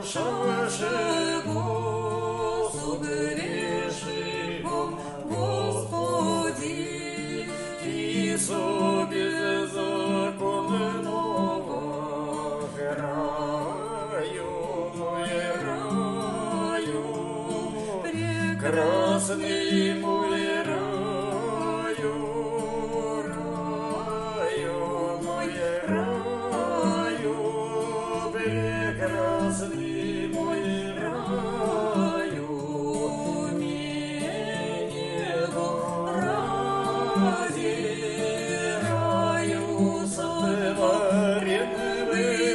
нашего согрешим, Господи, Иисус беззаконного раю, прекрасный мой раю, мой раю, прекрасный мой раю, меня ради раю сотворенный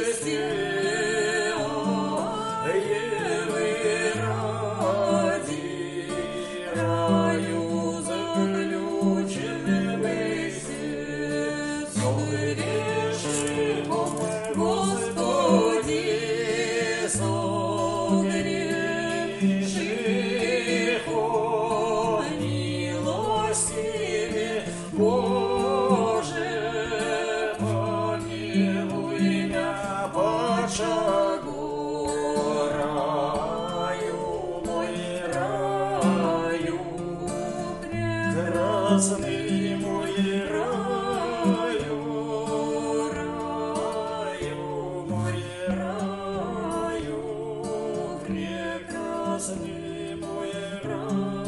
Господи, согрешим, милостивый Боже, помилуй меня, Пачагу, раю, мой раю, прекрасный мой раю, мой раю, прекрасный мой рай.